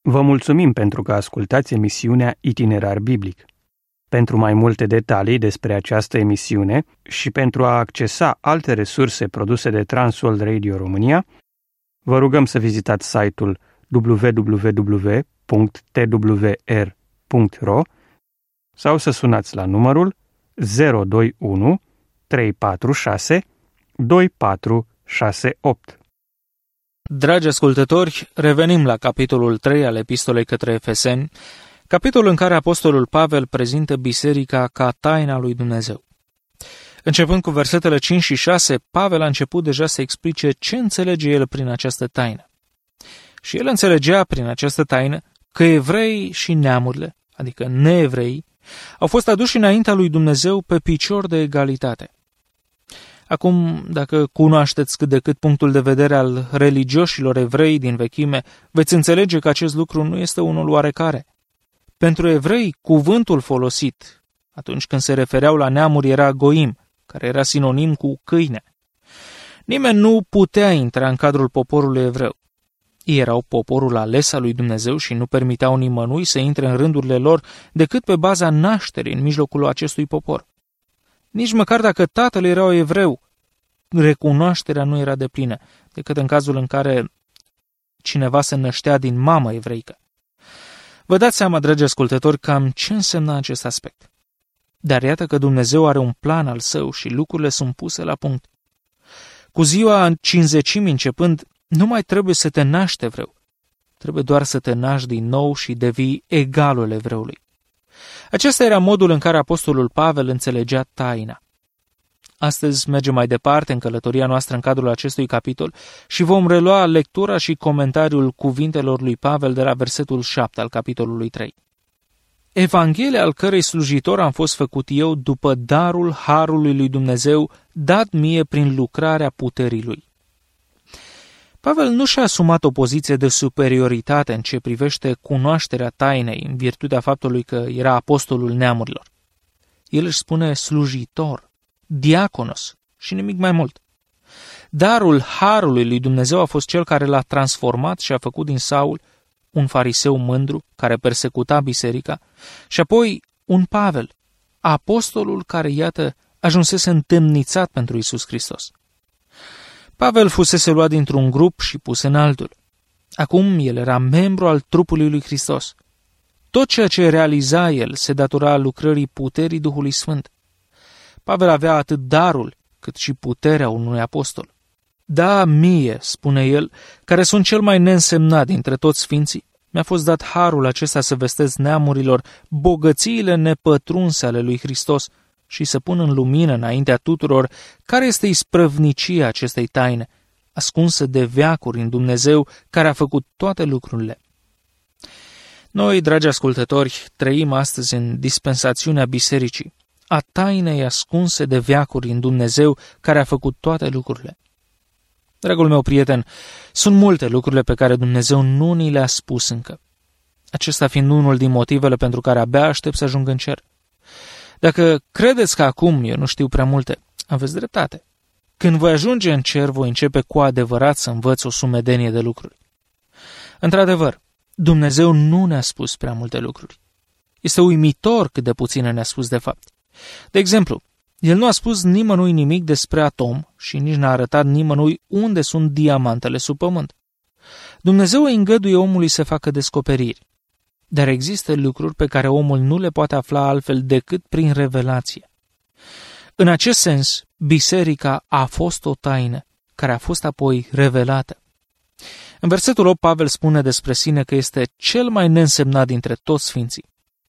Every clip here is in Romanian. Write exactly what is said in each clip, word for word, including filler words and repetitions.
Vă mulțumim pentru că ascultați emisiunea Itinerar Biblic. Pentru mai multe detalii despre această emisiune și pentru a accesa alte resurse produse de Transworld Radio România, vă rugăm să vizitați site-ul w w w punct t w r punct r o sau să sunați la numărul zero doi unu trei patru șase doi patru șase opt. Dragi ascultători, revenim la capitolul trei al epistolei către Efeseni, capitolul în care apostolul Pavel prezintă biserica ca taina lui Dumnezeu. Începând cu versetele cinci și șase, Pavel a început deja să explice ce înțelege el prin această taină. Și el înțelegea prin această taină că evreii și neamurile, adică neevrei, au fost aduși înaintea lui Dumnezeu pe picior de egalitate. Acum, dacă cunoașteți cât de cât punctul de vedere al religioșilor evrei din vechime, veți înțelege că acest lucru nu este unul oarecare. Pentru evrei, cuvântul folosit atunci când se refereau la neamuri era goim, care era sinonim cu câine. Nimeni nu putea intra în cadrul poporului evreu. Ei erau poporul ales al lui Dumnezeu și nu permiteau nimănui să intre în rândurile lor decât pe baza nașterii în mijlocul acestui popor. Nici măcar dacă tatăl era evreu, recunoașterea nu era deplină, decât în cazul în care cineva se năștea din mamă evreică. Vă dați seama, dragi ascultători, cam ce însemna acest aspect. Dar iată că Dumnezeu are un plan al său și lucrurile sunt puse la punct. Cu ziua cincizecimii începând, nu mai trebuie să te naști evreu. Trebuie doar să te naști din nou și devii egalul evreului. Acesta era modul în care apostolul Pavel înțelegea taina. Astăzi mergem mai departe în călătoria noastră în cadrul acestui capitol și vom relua lectura și comentariul cuvintelor lui Pavel de la versetul șapte al capitolului trei. Evanghelia al cărei slujitor am fost făcut eu după darul harului lui Dumnezeu dat mie prin lucrarea puterii lui. Pavel nu și-a asumat o poziție de superioritate în ce privește cunoașterea tainei în virtutea faptului că era apostolul neamurilor. El își spune slujitor, diaconos și nimic mai mult. Darul harului lui Dumnezeu a fost cel care l-a transformat și a făcut din Saul un fariseu mândru care persecuta biserica și apoi un Pavel, apostolul care, iată, ajunsese întemnițat pentru Iisus Hristos. Pavel fusese luat dintr-un grup și pus în altul. Acum el era membru al trupului lui Hristos. Tot ceea ce realiza el se datora lucrării puterii Duhului Sfânt. Pavel avea atât darul cât și puterea unui apostol. Da, mie, spune el, care sunt cel mai neînsemnat dintre toți sfinții, mi-a fost dat harul acesta să vestesc neamurilor bogățiile nepătrunse ale lui Hristos și să pun în lumină înaintea tuturor care este isprăvnicia acestei taine, ascunsă de veacuri în Dumnezeu care a făcut toate lucrurile. Noi, dragi ascultători, trăim astăzi în dispensațiunea bisericii, a tainei ascunse de veacuri în Dumnezeu care a făcut toate lucrurile. Dragul meu prieten, sunt multe lucrurile pe care Dumnezeu nu ni le-a spus încă. Acesta fiind unul din motivele pentru care abia aștept să ajung în cer. Dacă credeți că acum eu nu știu prea multe, aveți dreptate. Când voi ajunge în cer, voi începe cu adevărat să învăț o sumedenie de lucruri. Într-adevăr, Dumnezeu nu ne-a spus prea multe lucruri. Este uimitor cât de puține ne-a spus de fapt. De exemplu, El nu a spus nimănui nimic despre atom și nici n-a arătat nimănui unde sunt diamantele sub pământ. Dumnezeu îi îngăduie omului să facă descoperiri. Dar există lucruri pe care omul nu le poate afla altfel decât prin revelație. În acest sens, biserica a fost o taină care a fost apoi revelată. În versetul opt, Pavel spune despre sine că este cel mai neînsemnat dintre toți sfinții.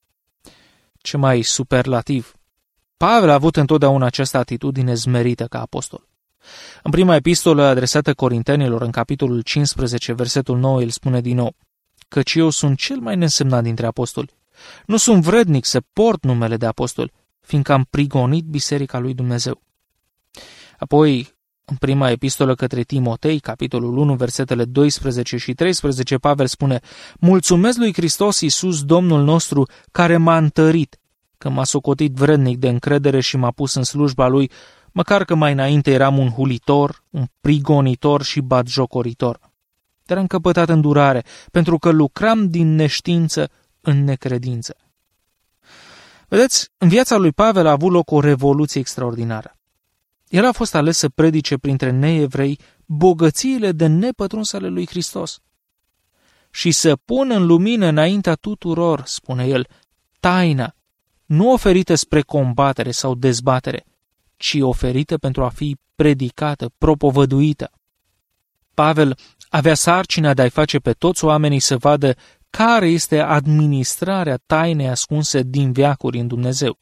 Ce mai superlativ! Pavel a avut întotdeauna această atitudine zmerită ca apostol. În prima epistolă adresată Corintenilor, în capitolul cincisprezece, versetul nouă, el spune din nou: căci eu sunt cel mai neînsemnat dintre apostoli. Nu sunt vrednic să port numele de apostol, fiindcă am prigonit biserica lui Dumnezeu. Apoi, în prima epistolă către Timotei, capitolul unu, versetele doisprezece și treisprezece, Pavel spune: mulțumesc lui Hristos Iisus, Domnul nostru, care m-a întărit, că m-a socotit vrednic de încredere și m-a pus în slujba lui, măcar că mai înainte eram un hulitor, un prigonitor și batjocoritor. dar am căpătat îndurare, pentru că lucram din neștiință în necredință. Vedeți, în viața lui Pavel a avut loc o revoluție extraordinară. El a fost ales să predice printre neevrei bogățiile de nepătruns ale lui Hristos și să pună în lumină înaintea tuturor, spune el, taina, nu oferită spre combatere sau dezbatere, ci oferită pentru a fi predicată, propovăduită. Pavel avea sarcina de a-i face pe toți oamenii să vadă care este administrarea tainei ascunse din veacuri în Dumnezeu.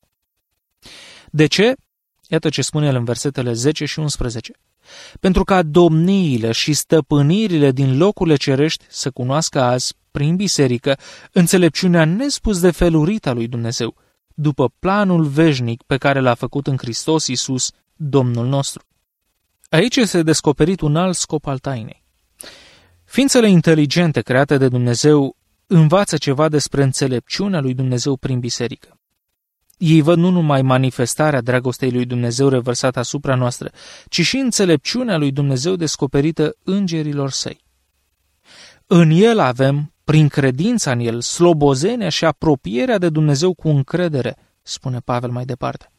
De ce? Iată ce spune el în versetele zece și unsprezece. Pentru ca domniile și stăpânirile din locurile cerești să cunoască azi, prin biserică, înțelepciunea nespus de felurită a lui Dumnezeu, după planul veșnic pe care l-a făcut în Hristos Iisus, Domnul nostru. Aici este descoperit un alt scop al tainei. Ființele inteligente create de Dumnezeu învață ceva despre înțelepciunea lui Dumnezeu prin biserică. Ei văd nu numai manifestarea dragostei lui Dumnezeu revărsată asupra noastră, ci și înțelepciunea lui Dumnezeu descoperită îngerilor săi. În el avem, prin credința în el, slobozenia și apropierea de Dumnezeu cu încredere, spune Pavel mai departe.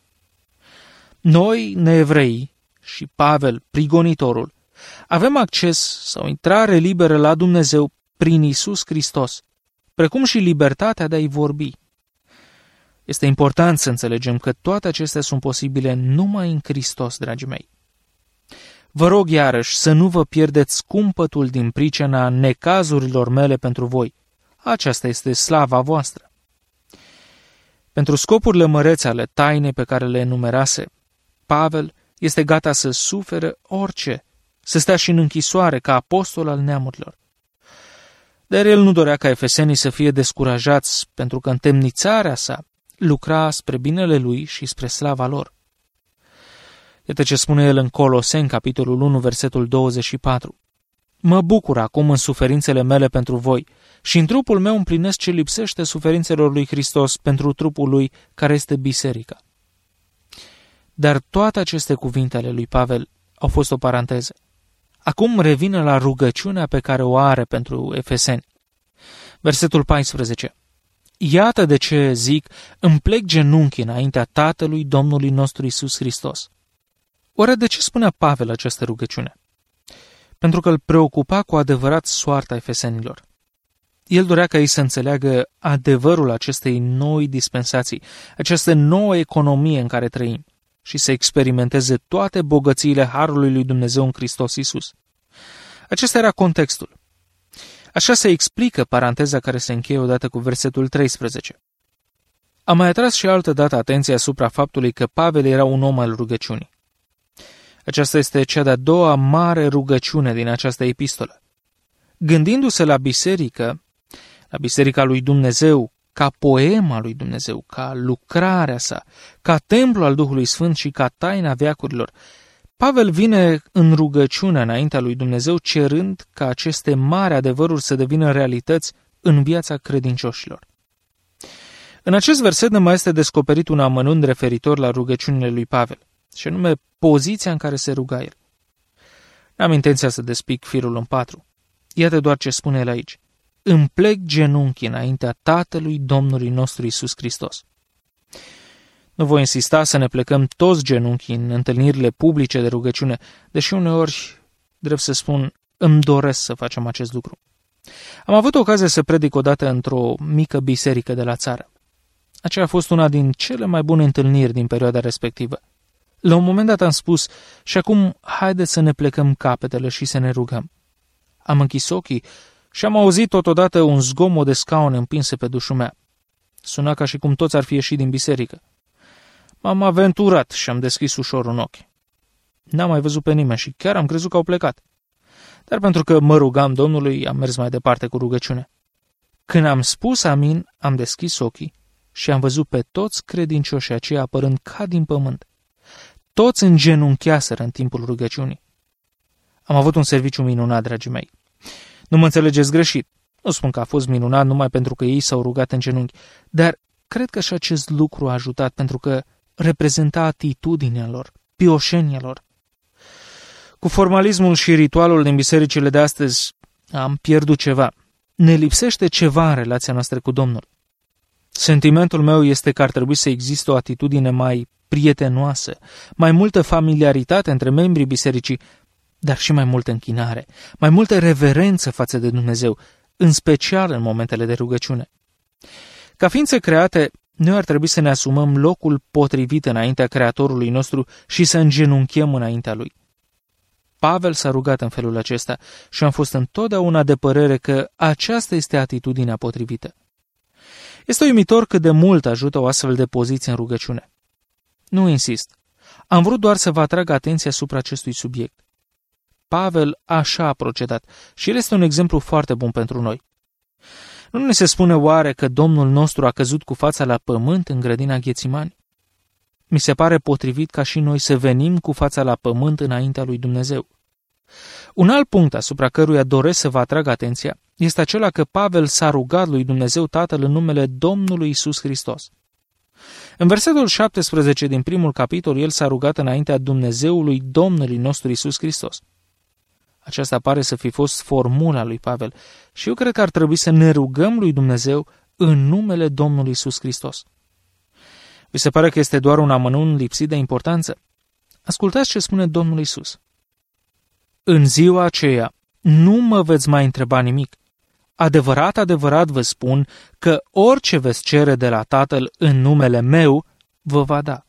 Noi, neevrei, și Pavel, prigonitorul, avem acces sau intrare liberă la Dumnezeu prin Iisus Hristos, precum și libertatea de a-i vorbi. Este important să înțelegem că toate acestea sunt posibile numai în Hristos, dragii mei. Vă rog iarăși să nu vă pierdeți scumpătul din pricina necazurilor mele pentru voi. Aceasta este slava voastră. Pentru scopurile mărețe ale tainei pe care le enumerase, Pavel este gata să sufere orice, să stea și în închisoare ca apostol al neamurilor. Dar el nu dorea ca efesenii să fie descurajați, pentru că întemnițarea sa lucra spre binele lui și spre slava lor. Iată ce spune el în Coloseni, capitolul unu, versetul douăzeci și patru. Mă bucur acum în suferințele mele pentru voi și în trupul meu împlinesc ce lipsește suferințelor lui Hristos pentru trupul lui care este biserica. Dar toate aceste cuvinte ale lui Pavel au fost o paranteză. Acum revine la rugăciunea pe care o are pentru efeseni. Versetul paisprezece. Iată de ce zic, îmi plec genunchii înaintea Tatălui Domnului nostru Iisus Hristos. Oare de ce spunea Pavel această rugăciune? Pentru că îl preocupa cu adevărat soarta efesenilor. El dorea ca ei să înțeleagă adevărul acestei noi dispensații, această nouă economie în care trăim și să experimenteze toate bogățiile harului lui Dumnezeu în Hristos Iisus. Acesta era contextul. Așa se explică paranteza care se încheie odată cu versetul treisprezece. Am mai atras și altă dată atenția asupra faptului că Pavel era un om al rugăciunii. Aceasta este cea de-a doua mare rugăciune din această epistolă. Gândindu-se la biserică, la biserica lui Dumnezeu, ca poema lui Dumnezeu, ca lucrarea sa, ca templu al Duhului Sfânt și ca taina veacurilor, Pavel vine în rugăciune înaintea lui Dumnezeu cerând ca aceste mari adevăruri să devină realități în viața credincioșilor. În acest verset ne mai este descoperit un amănunt referitor la rugăciunile lui Pavel, și anume poziția în care se ruga el. N-am intenția să despic firul în patru. Iată doar ce spune el aici. Îmi plec genunchii înaintea Tatălui Domnului nostru Iisus Hristos. Nu voi insista să ne plecăm toți genunchii în întâlnirile publice de rugăciune, deși uneori, drept să spun, îmi doresc să facem acest lucru. Am avut ocazia să predic odată într-o mică biserică de la țară. Aceea a fost una din cele mai bune întâlniri din perioada respectivă. La un moment dat am spus, și acum haideți să ne plecăm capetele și să ne rugăm. Am închis ochii și am auzit totodată un zgomot de scaune împinse pe dușul mea. Suna ca și cum toți ar fi ieșit din biserică. M-am aventurat și am deschis ușor un ochi. N-am mai văzut pe nimeni și chiar am crezut că au plecat. Dar pentru că mă rugam Domnului, am mers mai departe cu rugăciune. Când am spus amin, am deschis ochii și am văzut pe toți credincioșii aceia apărând ca din pământ. Toți îngenuncheaseră în timpul rugăciunii. Am avut un serviciu minunat, dragii mei. Nu mă înțelegeți greșit. Nu spun că a fost minunat numai pentru că ei s-au rugat în genunchi, dar cred că și acest lucru a ajutat pentru că reprezenta atitudinea lor, pioșenia lor. Cu formalismul și ritualul din bisericile de astăzi, am pierdut ceva. Ne lipsește ceva în relația noastră cu Domnul. Sentimentul meu este că ar trebui să existe o atitudine mai prietenoasă, mai multă familiaritate între membrii bisericii, dar și mai multă închinare, mai multă reverență față de Dumnezeu, în special în momentele de rugăciune. Ca ființe create, noi ar trebui să ne asumăm locul potrivit înaintea Creatorului nostru și să îngenunchem înaintea Lui. Pavel s-a rugat în felul acesta și am fost întotdeauna de părere că aceasta este atitudinea potrivită. Este uimitor cât de mult ajută o astfel de poziție în rugăciune. Nu insist. Am vrut doar să vă atrag atenția asupra acestui subiect. Pavel așa a procedat și el este un exemplu foarte bun pentru noi. Nu ne se spune oare că Domnul nostru a căzut cu fața la pământ în grădina Ghețimani? Mi se pare potrivit ca și noi să venim cu fața la pământ înaintea lui Dumnezeu. Un alt punct asupra căruia doresc să vă atrag atenția este acela că Pavel s-a rugat lui Dumnezeu Tatăl în numele Domnului Iisus Hristos. În versetul șaptesprezece din primul capitol, el s-a rugat înaintea Dumnezeului Domnului nostru Iisus Hristos. Aceasta pare să fi fost formula lui Pavel și eu cred că ar trebui să ne rugăm lui Dumnezeu în numele Domnului Iisus Hristos. Vi se pare că este doar un amănunt lipsit de importanță? Ascultați ce spune Domnul Iisus. În ziua aceea nu mă veți mai întreba nimic. Adevărat, adevărat vă spun că orice veți cere de la Tatăl în numele meu, vă va da.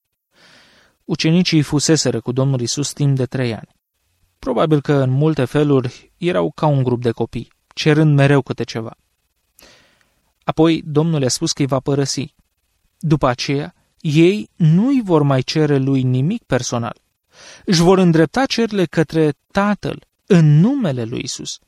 Ucenicii fuseseră cu Domnul Iisus timp de trei ani. Probabil că în multe feluri erau ca un grup de copii, cerând mereu câte ceva. Apoi Domnul i-a spus că îi va părăsi. După aceea, ei nu îi vor mai cere lui nimic personal. Își vor îndrepta cererile către Tatăl în numele lui Iisus.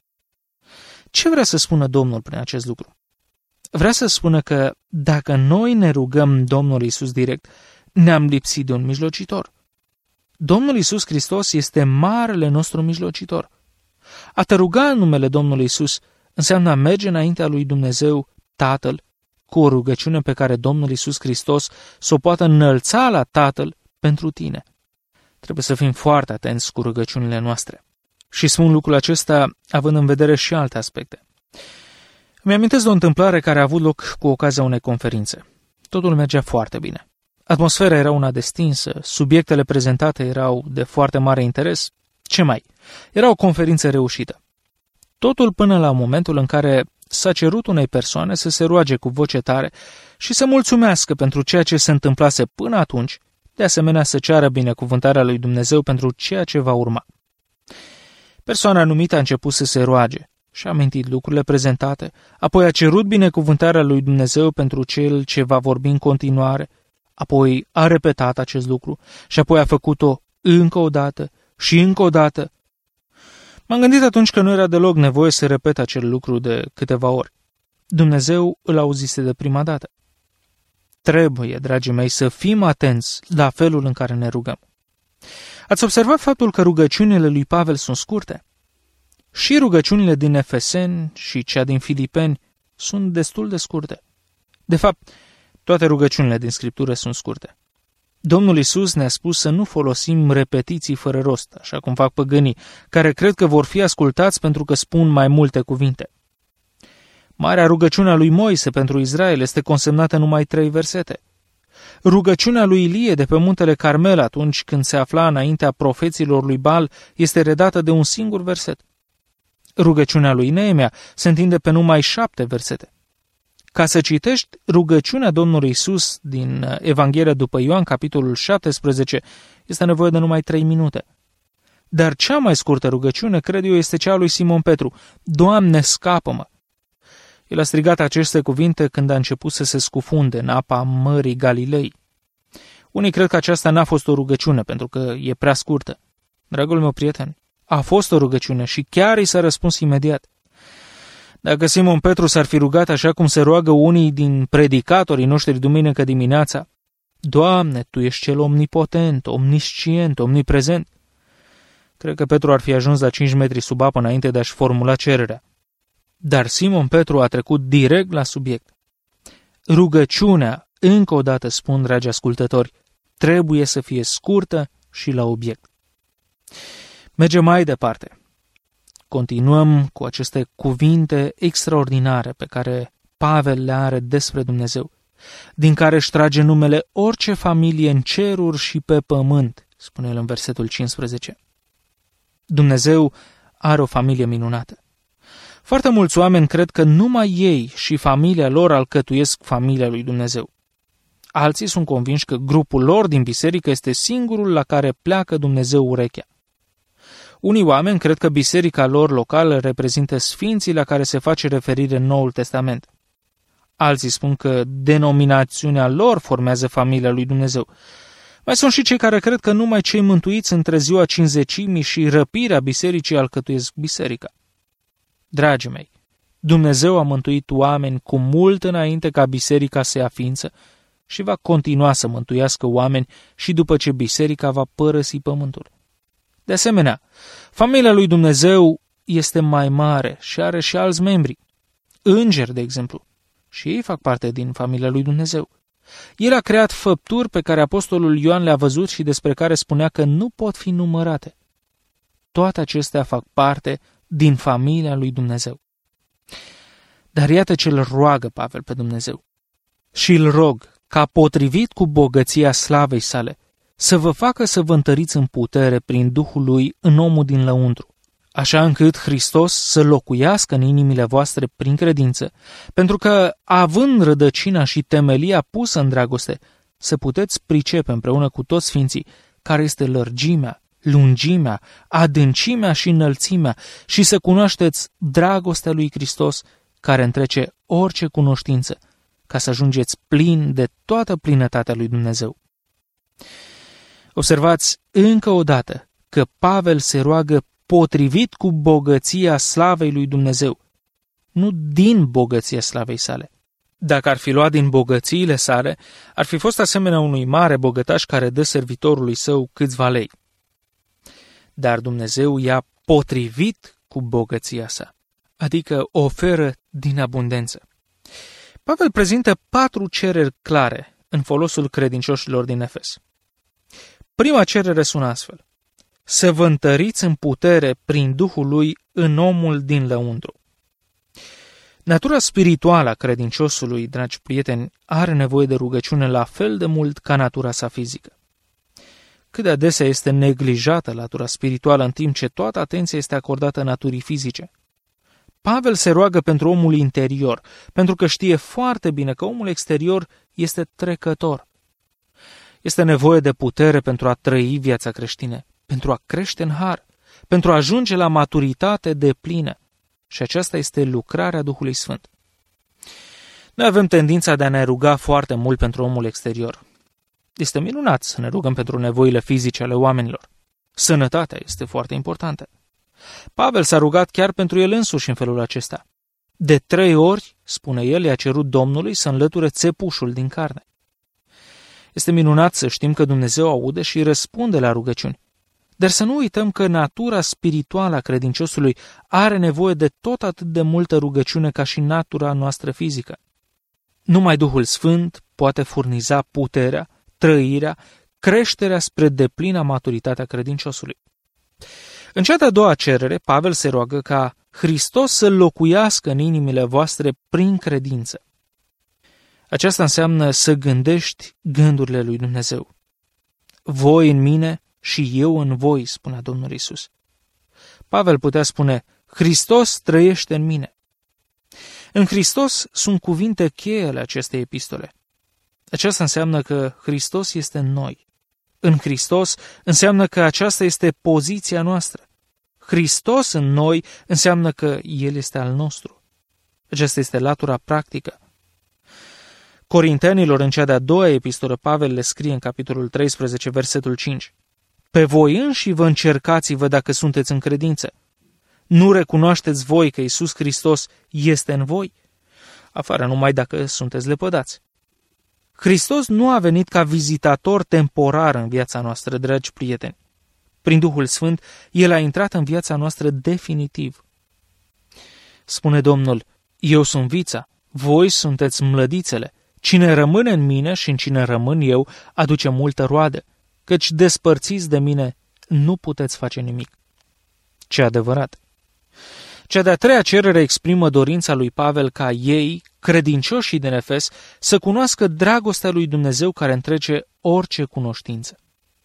Ce vrea să spună Domnul prin acest lucru? Vrea să spună că dacă noi ne rugăm Domnul Iisus direct, ne-am lipsit de un mijlocitor. Domnul Iisus Hristos este marele nostru mijlocitor. A te ruga în numele Domnului Iisus înseamnă a merge înaintea lui Dumnezeu Tatăl cu o rugăciune pe care Domnul Iisus Hristos s-o poată înălța la Tatăl pentru tine. Trebuie să fim foarte atenți cu rugăciunile noastre. Și spun lucrul acesta având în vedere și alte aspecte. Îmi amintesc de o întâmplare care a avut loc cu ocazia unei conferințe. Totul mergea foarte bine. Atmosfera era una destinsă, subiectele prezentate erau de foarte mare interes. Ce mai? Era o conferință reușită. Totul până la momentul în care s-a cerut unei persoane să se roage cu voce tare și să mulțumească pentru ceea ce se întâmplase până atunci, de asemenea să ceară binecuvântarea lui Dumnezeu pentru ceea ce va urma. Persoana numită a început să se roage și-a amintit lucrurile prezentate, apoi a cerut binecuvântarea lui Dumnezeu pentru cel ce va vorbi în continuare, apoi a repetat acest lucru și apoi a făcut-o încă o dată și încă o dată. M-am gândit atunci că nu era deloc nevoie să repet acel lucru de câteva ori. Dumnezeu îl auzise de prima dată. Trebuie, dragii mei, să fim atenți la felul în care ne rugăm. Ați observat faptul că rugăciunile lui Pavel sunt scurte? Și rugăciunile din Efeseni și cea din Filipeni sunt destul de scurte. De fapt, toate rugăciunile din Scriptură sunt scurte. Domnul Iisus ne-a spus să nu folosim repetiții fără rost, așa cum fac păgânii, care cred că vor fi ascultați pentru că spun mai multe cuvinte. Marea rugăciune a lui Moise pentru Israel este consemnată în numai trei versete. Rugăciunea lui Ilie de pe muntele Carmel atunci când se afla înaintea profeților lui Baal este redată de un singur verset. Rugăciunea lui Neemia se întinde pe numai șapte versete. Ca să citești rugăciunea Domnului Iisus din Evanghelia după Ioan, capitolul șaptesprezece, este nevoie de numai trei minute. Dar cea mai scurtă rugăciune, cred eu, este cea a lui Simon Petru. Doamne, scapă-mă! El a strigat aceste cuvinte când a început să se scufunde în apa Mării Galilei. Unii cred că aceasta n-a fost o rugăciune, pentru că e prea scurtă. Dragul meu prieten, a fost o rugăciune și chiar i s-a răspuns imediat. Dacă Simon Petru s-ar fi rugat așa cum se roagă unii din predicatorii noștri duminică dimineața, Doamne, Tu ești cel omnipotent, omniscient, omniprezent, cred că Petru ar fi ajuns la cinci metri sub apă înainte de a-și formula cererea. Dar Simon Petru a trecut direct la subiect. Rugăciunea, încă o dată spun, dragi ascultători, trebuie să fie scurtă și la obiect. Mergem mai departe. continuăm cu aceste cuvinte extraordinare pe care Pavel le are despre Dumnezeu, din care își trage numele orice familie în ceruri și pe pământ, spune el în versetul cincisprezece. Dumnezeu are o familie minunată. Foarte mulți oameni cred că numai ei și familia lor alcătuiesc familia lui Dumnezeu. Alții sunt convinși că grupul lor din biserică este singurul la care pleacă Dumnezeu urechea. Unii oameni cred că biserica lor locală reprezintă sfinții la care se face referire în Noul Testament. Alții spun că denominațiunea lor formează familia lui Dumnezeu. Mai sunt și cei care cred că numai cei mântuiți între ziua Cincizecimii și răpirea bisericii alcătuiesc biserica. Dragii mei, Dumnezeu a mântuit oameni cu mult înainte ca biserica să ia ființă și va continua să mântuiască oameni și după ce biserica va părăsi pământul. De asemenea, familia lui Dumnezeu este mai mare și are și alți membri. Îngeri, de exemplu, și ei fac parte din familia lui Dumnezeu. El a creat făpturi pe care apostolul Ioan le-a văzut și despre care spunea că nu pot fi numărate. Toate acestea fac parte din familia lui Dumnezeu. Dar iată ce îl roagă Pavel pe Dumnezeu. Și îl rog ca potrivit cu bogăția slavei sale, să vă facă să vă întăriți în putere prin Duhul lui în omul din lăuntru, așa încât Hristos să locuiască în inimile voastre prin credință, pentru că, având rădăcina și temelia pusă în dragoste, să puteți pricepe împreună cu toți sfinții care este lărgimea, lungimea, adâncimea și înălțimea și să cunoașteți dragostea lui Hristos care întrece orice cunoștință, ca să ajungeți plin de toată plinătatea lui Dumnezeu. Observați încă o dată că Pavel se roagă potrivit cu bogăția slavei lui Dumnezeu, nu din bogăția slavei sale. Dacă ar fi luat din bogățiile sale, ar fi fost asemenea unui mare bogătaș care dă servitorului său câțiva lei. Dar Dumnezeu ia potrivit cu bogăția sa, adică oferă din abundență. Pavel prezintă patru cereri clare în folosul credincioșilor din Efes. Prima cerere sună astfel: să vă întăriți în putere prin Duhul lui în omul din lăuntru. Natura spirituală a credinciosului, dragi prieteni, are nevoie de rugăciune la fel de mult ca natura sa fizică. Cât de adesea este neglijată natura spirituală în timp ce toată atenția este acordată naturii fizice. Pavel se roagă pentru omul interior, pentru că știe foarte bine că omul exterior este trecător. Este nevoie de putere pentru a trăi viața creștină, pentru a crește în har, pentru a ajunge la maturitate deplină. Și aceasta este lucrarea Duhului Sfânt. Noi avem tendința de a ne ruga foarte mult pentru omul exterior. Este minunat să ne rugăm pentru nevoile fizice ale oamenilor. Sănătatea este foarte importantă. Pavel s-a rugat chiar pentru el însuși în felul acesta. De trei ori, spune el, i-a cerut Domnului să înlăture țepușul din carne. Este minunat să știm că Dumnezeu aude și răspunde la rugăciuni. Dar să nu uităm că natura spirituală a credinciosului are nevoie de tot atât de multă rugăciune ca și natura noastră fizică. Numai Duhul Sfânt poate furniza puterea, trăirea, creșterea spre deplina maturitatea credinciosului. În cea de-a doua cerere, Pavel se roagă ca Hristos să locuiască în inimile voastre prin credință. Aceasta înseamnă să gândești gândurile lui Dumnezeu. Voi în mine și eu în voi, spunea Domnul Iisus. Pavel putea spune: Hristos trăiește în mine. În Hristos sunt cuvinte cheie ale acestei epistole. Aceasta înseamnă că Hristos este în noi. În Hristos înseamnă că aceasta este poziția noastră. Hristos în noi înseamnă că El este al nostru. Aceasta este latura practică. Corintenilor, în cea de-a doua epistolă, Pavel le scrie în capitolul treisprezece, versetul cinci: Pe voi înși vă încercați-vă dacă sunteți în credință. Nu recunoașteți voi că Iisus Hristos este în voi? Afară numai dacă sunteți lepădați. Hristos nu a venit ca vizitator temporar în viața noastră, dragi prieteni. Prin Duhul Sfânt, El a intrat în viața noastră definitiv. Spune Domnul: Eu sunt vița, voi sunteți mlădițele. Cine rămâne în mine și în cine rămân eu, aduce multă roadă, căci despărțiți de mine nu puteți face nimic. Ce adevărat! Cea de-a treia cerere exprimă dorința lui Pavel ca ei, credincioșii din Efes, să cunoască dragostea lui Dumnezeu care întrece orice cunoștință.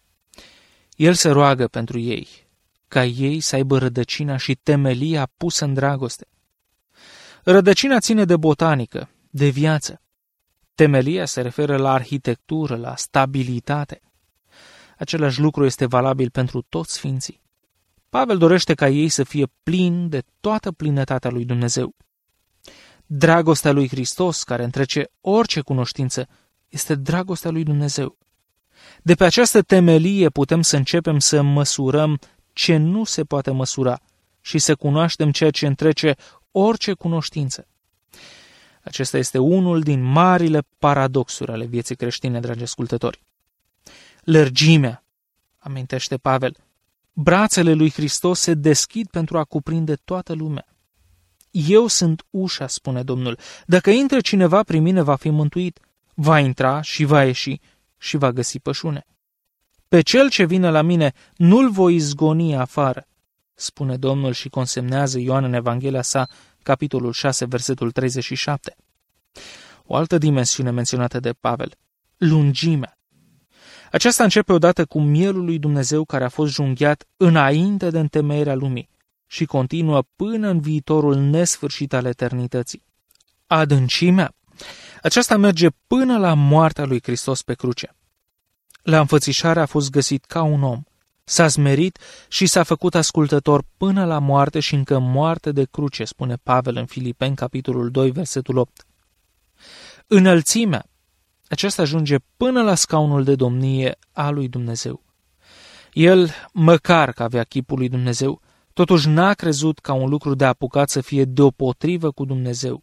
El se roagă pentru ei, ca ei să aibă rădăcina și temelia pusă în dragoste. Rădăcina ține de botanică, de viață. Temelia se referă la arhitectură, la stabilitate. Același lucru este valabil pentru toți sfinții. Pavel dorește ca ei să fie plini de toată plinătatea lui Dumnezeu. Dragostea lui Hristos, care întrece orice cunoștință, este dragostea lui Dumnezeu. De pe această temelie putem să începem să măsurăm ce nu se poate măsura și să cunoaștem ceea ce întrece orice cunoștință. Acesta este unul din marile paradoxuri ale vieții creștine, dragi ascultători. Lărgimea, amintește Pavel, brațele lui Hristos se deschid pentru a cuprinde toată lumea. Eu sunt ușa, spune Domnul. Dacă intră cineva prin mine, va fi mântuit. Va intra și va ieși și va găsi pășune. Pe cel ce vine la mine nu-l voi izgoni afară, spune Domnul și consemnează Ioan în Evanghelia sa, capitolul șase, versetul treizeci și șapte. O altă dimensiune menționată de Pavel, lungimea. Aceasta începe odată cu mielul lui Dumnezeu care a fost junghiat înainte de întemeierea lumii și continuă până în viitorul nesfârșit al eternității. Adâncimea. Aceasta merge până la moartea lui Hristos pe cruce. La înfățișare a fost găsit ca un om. S-a smerit și s-a făcut ascultător până la moarte și încă moarte de cruce, spune Pavel în Filipeni, capitolul doi, versetul opt. Înălțimea. Aceasta ajunge până la scaunul de domnie al lui Dumnezeu. El, măcar că avea chipul lui Dumnezeu, totuși n-a crezut ca un lucru de apucat să fie deopotrivă cu Dumnezeu.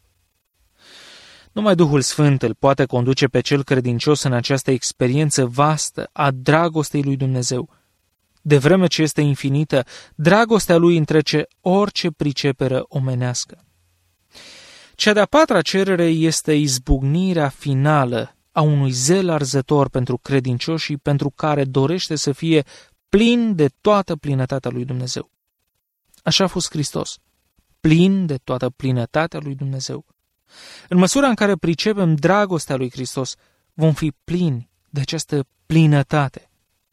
Numai Duhul Sfânt îl poate conduce pe cel credincios în această experiență vastă a dragostei lui Dumnezeu. De vreme ce este infinită, dragostea lui întrece orice pricepere omenească. Cea de-a patra cerere este izbucnirea finală a unui zel arzător pentru credincioșii pentru care dorește să fie plin de toată plinătatea lui Dumnezeu. Așa a fost Hristos, plin de toată plinătatea lui Dumnezeu. În măsura în care pricepem dragostea lui Hristos, vom fi plini de această plinătate.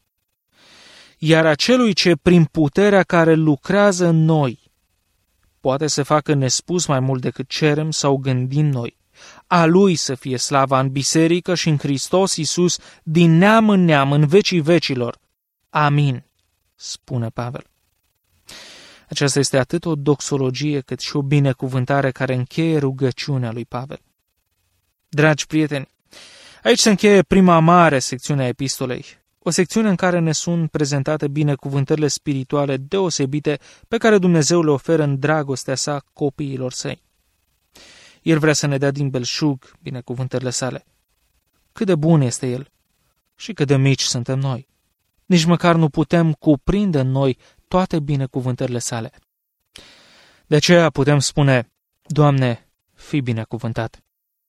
Iar acelui ce prin puterea care lucrează în noi poate să facă nespus mai mult decât cerem sau gândim noi, a lui să fie slava în biserică și în Hristos Iisus din neam în neam, în vecii vecilor. Amin, spune Pavel. Aceasta este atât o doxologie cât și o binecuvântare care încheie rugăciunea lui Pavel. Dragi prieteni, aici se încheie prima mare secțiune a epistolei, o secțiune în care ne sunt prezentate binecuvântările spirituale deosebite pe care Dumnezeu le oferă în dragostea sa copiilor săi. El vrea să ne dea din belșug binecuvântările sale. Cât de bun este El și cât de mici suntem noi. Nici măcar nu putem cuprinde în noi toate binecuvântările sale. De aceea putem spune, Doamne, fii binecuvântat.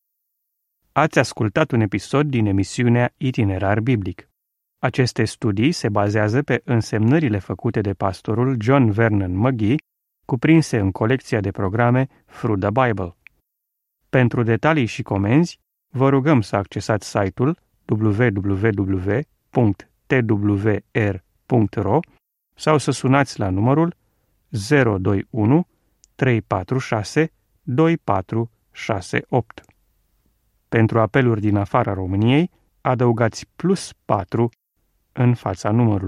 Ați ascultat un episod din emisiunea Itinerar Biblic. Aceste studii se bazează pe însemnările făcute de pastorul John Vernon McGee, cuprinse în colecția de programe Through the Bible. Pentru detalii și comenzi, vă rugăm să accesați site-ul w w w punct t w r punct r o sau să sunați la numărul zero doi unu trei patru șase doi patru șase opt. Pentru apeluri din afara României, adăugați plus patru în fața numărului.